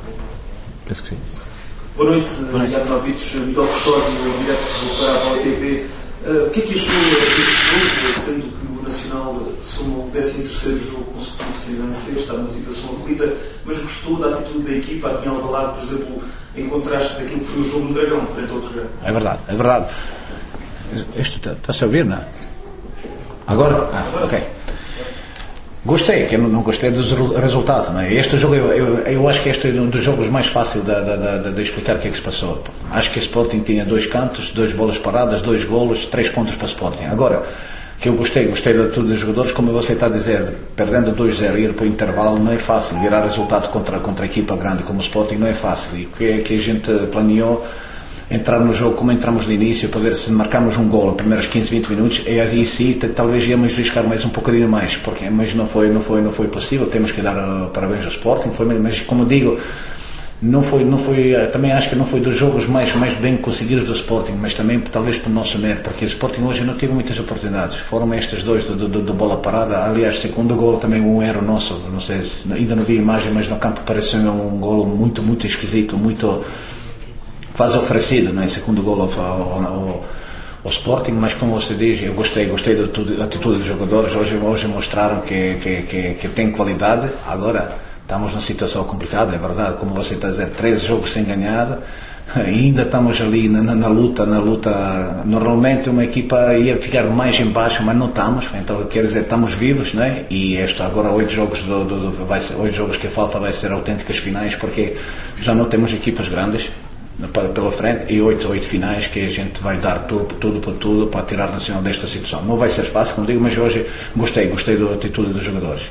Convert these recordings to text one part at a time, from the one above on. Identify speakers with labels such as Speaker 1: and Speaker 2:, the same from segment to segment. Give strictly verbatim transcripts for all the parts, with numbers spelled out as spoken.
Speaker 1: Penso que sim.
Speaker 2: Boa noite, Janovic, Miguel Custódio, direto para a Bola T V. Uh, o que é que achou deste jogo, sendo que o Nacional soma o décimo terceiro jogo consecutivo sem vencer, está numa situação aflita, mas gostou da atitude da equipa aqui em Alvalade, por exemplo, em contraste daquilo que foi o jogo no Dragão, frente ao Dragão?
Speaker 1: É verdade, é verdade. Isto está-se a ouvir, não é? Agora? Ah, ok. Gostei, que eu não gostei dos resultados, não é? Este jogo, eu, eu, eu acho que este é um dos jogos mais fáceis de, de, de, de explicar o que é que se passou. Acho que o Sporting tinha dois cantos, duas bolas paradas, dois golos, três pontos para o Sporting. Agora, que eu gostei, gostei de tudo dos jogadores, como você está a dizer, perdendo dois zero e ir para o intervalo não é fácil, virar resultado contra, contra a equipa grande como o Sporting não é fácil. E o que é que a gente planeou? Entrar no jogo como entramos no início, para ver se marcamos um gol nos primeiros quinze, vinte minutos, e aí sim talvez íamos arriscar mais um bocadinho mais, porque, mas não foi, não foi, não foi possível. Temos que dar uh, parabéns ao Sporting, foi, mas como digo, não foi, não foi, uh, também acho que não foi dos jogos mais, mais bem conseguidos do Sporting, mas também talvez por nosso mérito, porque o Sporting hoje não teve muitas oportunidades, foram estes dois do, do, do bola parada. Aliás, segundo gol também um erro nosso, não sei, ainda não vi a imagem, mas no campo pareceu um gol muito, muito esquisito, muito quase oferecido, não é? Segundo gol ao, ao, ao, ao Sporting, mas como você diz, eu gostei, gostei da atitude dos jogadores. Hoje, hoje mostraram que, que, que, que tem qualidade. Agora estamos numa situação complicada, é verdade, como você está a dizer, treze jogos sem ganhar, ainda estamos ali na, na, na luta, na luta. Normalmente uma equipa ia ficar mais em baixo, mas não estamos, então quer dizer, estamos vivos, não é? E esta agora oito jogos do, do, do, vai ser, oito jogos que falta vai ser autênticas finais, porque já não temos equipas grandes pela frente e oito, oito finais que a gente vai dar tudo, tudo para tudo para tirar o Nacional desta situação. Não vai ser fácil, como digo, mas hoje gostei, gostei da atitude dos jogadores.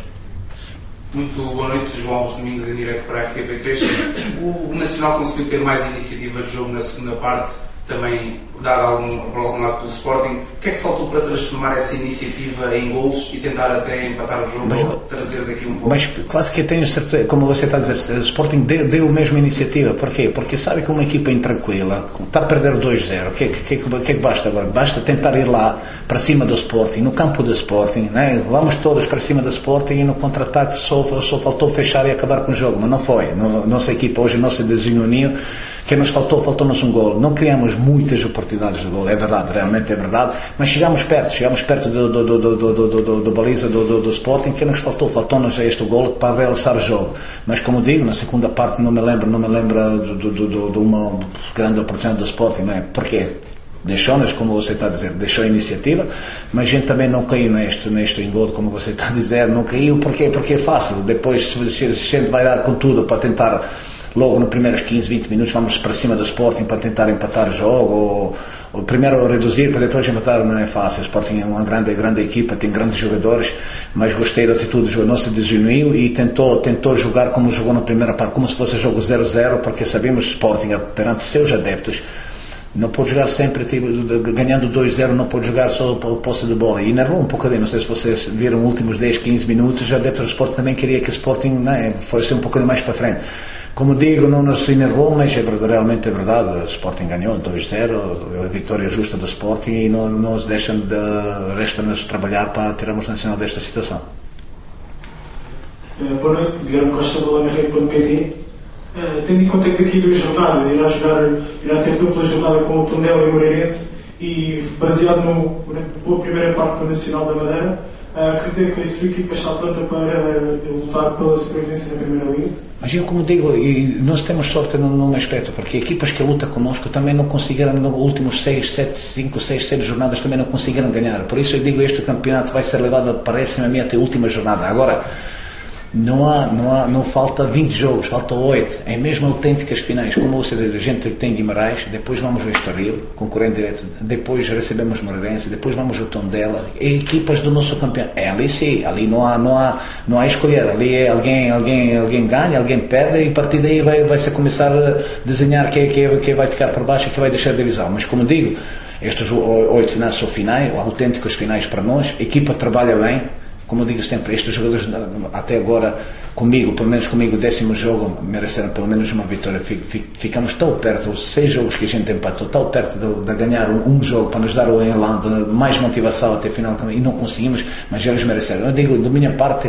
Speaker 3: Muito boa noite, João Alves Domingos em direto para a R T P três. O Nacional conseguiu ter mais iniciativa de jogo na segunda parte, também dado algum, por algum lado pelo Sporting. O que é que faltou para transformar essa iniciativa em golos e tentar até empatar o jogo, mas, ou trazer daqui um pouco?
Speaker 1: Mas quase que eu tenho certeza, como você está a dizer, o Sporting deu, deu a mesma iniciativa. Porquê? Porque sabe que uma equipa intranquila está a perder dois zero. O que, que, que, que é que basta agora? Basta tentar ir lá para cima do Sporting, no campo do Sporting, né? Vamos todos para cima do Sporting e no contra-ataque só, só faltou fechar e acabar com o jogo, mas não foi. No, nossa equipa hoje, nossa desunioninho, que nos faltou, faltou-nos um gol. Não criamos muitas oportunidades de gol, é verdade, realmente é verdade, mas chegámos perto, chegámos perto do, do, do, do, do, do, do, do baliza do, do, do Sporting, que nos faltou, faltou-nos este gol para realçar o jogo. Mas como digo, na segunda parte não me lembro, não me lembro de, de, de, de uma grande oportunidade do Sporting, não é? Porquê? Deixou-nos, como você está a dizer, deixou a iniciativa, mas a gente também não caiu neste, neste engodo, como você está a dizer, não caiu, porquê? Porque é fácil, depois se a gente vai dar com tudo para tentar, logo nos primeiros quinze, vinte minutos, vamos para cima do Sporting para tentar empatar o jogo, ou, ou primeiro reduzir para depois empatar, não é fácil. O Sporting é uma grande, grande equipa, tem grandes jogadores, mas gostei da atitude do jogador, não se desuniu e tentou, tentou jogar como jogou na primeira parte, como se fosse jogo zero zero, porque sabemos que o Sporting, perante seus adeptos, não pode jogar sempre tipo, ganhando dois zero, não pode jogar só para posse de bola. E enervou um bocadinho, não sei se vocês viram os últimos dez, quinze minutos, já dentro do Sporting também queria que o Sporting, não é, fosse um bocadinho mais para frente. Como digo, não nos enervou, mas é, realmente é verdade, o Sporting ganhou dois zero, a vitória justa do Sporting, e não nos deixam de, resta-nos trabalhar para tirarmos o Nacional desta situação.
Speaker 4: Uh, boa noite, Guilherme Costa, do Lama Rei ponto P T. Uh, tendo em conta que daqui duas jornadas irá, jogar, irá ter dupla jornada com o Tondela e o Moreirense, e baseado no, na primeira parte do Nacional da Madeira, uh, acredito que essa equipa está pronta para lutar pela sobrevivência na Primeira Liga.
Speaker 1: Mas eu, como digo, e nós temos sorte num, num aspecto, porque equipas que lutam connosco também não conseguiram, nos últimos seis, sete, cinco, seis, sete jornadas também não conseguiram ganhar. Por isso eu digo, este campeonato vai ser levado, parece-me a mim, até a última jornada. Agora, não há, não há, não falta vinte jogos, falta oito, é mesmo autênticas finais, como você diz, a gente tem Guimarães, depois vamos ao Estoril, concorrente direto, depois recebemos Moreirense, depois vamos ao Tondela, e equipas do nosso campeão, é ali sim, ali não há, não há, não há escolher, ali é alguém, alguém, alguém ganha, alguém perde, e a partir daí vai, vai se começar a desenhar quem, quem, quem vai ficar por baixo e quem vai deixar a divisão. Mas como digo, estes oito finais são finais, autênticos finais para nós, a equipa trabalha bem. Como eu digo sempre, estes jogadores até agora, comigo, pelo menos comigo, o décimo jogo, mereceram pelo menos uma vitória. Ficamos tão perto, os seis jogos que a gente empatou, tão perto de, de ganhar um, um jogo para nos dar o enlã, mais motivação até a final também, e não conseguimos, mas eles mereceram. Eu digo, da minha parte,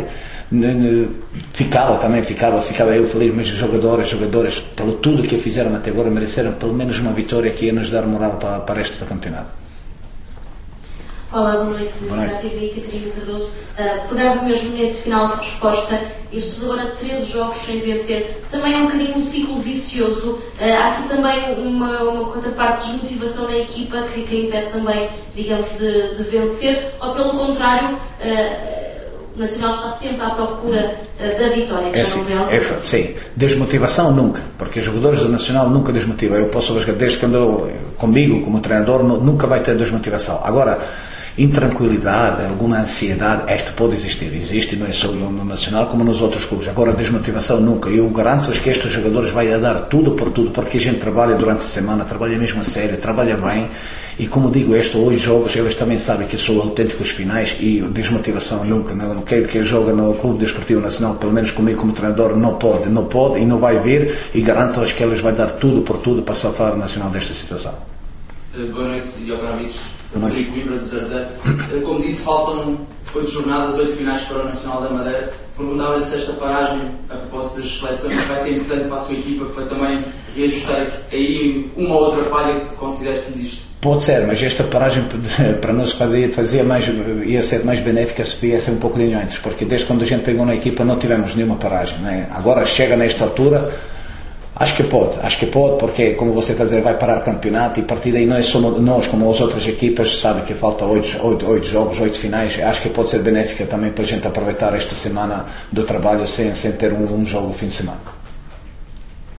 Speaker 1: ficava também, ficava, ficava eu feliz, mas os jogadores, jogadores, pelo tudo que fizeram até agora, mereceram pelo menos uma vitória que ia nos dar moral para, para este campeonato.
Speaker 5: Olá, boa noite,
Speaker 1: boa noite.
Speaker 5: Da T V, Catarina Cardoso. Uh, pegava mesmo nesse final de resposta, estes agora treze jogos sem vencer, também é um bocadinho um ciclo vicioso. Uh, há aqui também uma, uma contraparte de desmotivação na equipa que, que impede também, digamos, de, de vencer, ou pelo contrário, uh, o Nacional está sempre à procura uh, da vitória, que
Speaker 1: é
Speaker 5: já
Speaker 1: assim,
Speaker 5: não vê
Speaker 1: é, sim, desmotivação nunca, porque os jogadores do Nacional nunca desmotivam. Eu posso ver desde quando eu, comigo, como treinador, nunca vai ter desmotivação. Agora, intranquilidade, alguma ansiedade, isto pode existir, existe não é só no Nacional como nos outros clubes. Agora, desmotivação nunca. Eu garanto-vos que estes jogadores vão dar tudo por tudo, porque a gente trabalha durante a semana, trabalha mesmo a sério, trabalha bem, e como digo, estes oito jogos, eles também sabem que são autênticos finais, e desmotivação nunca. Não quero que ele joga no Clube Desportivo Nacional, pelo menos comigo como treinador, não pode, não pode e não vai vir, e garanto-vos que eles vão dar tudo por tudo para salvar o Nacional desta situação.
Speaker 6: Boa noite, Diogo Vides. Rodrigo Ibra do zero zero. Como disse, faltam oito jornadas, oito finais para o Nacional da Madeira. Perguntava-lhe se esta paragem, a propósito das seleções, vai ser importante para a sua equipa, para também reajustar aí uma ou outra falha que considero que existe.
Speaker 1: Pode ser, mas esta paragem para nós fazia mais, ia ser mais benéfica se viesse um pouquinho antes, porque desde quando a gente pegou na equipa não tivemos nenhuma paragem, né? Agora chega nesta altura. Acho que pode, acho que pode, porque, como você está a dizer, vai parar o campeonato, e a partir daí não é só nós, como as outras equipas, sabe que falta oito, oito, oito jogos, oito finais. Acho que pode ser benéfica também para a gente aproveitar esta semana do trabalho sem, sem ter um, um jogo no fim de semana.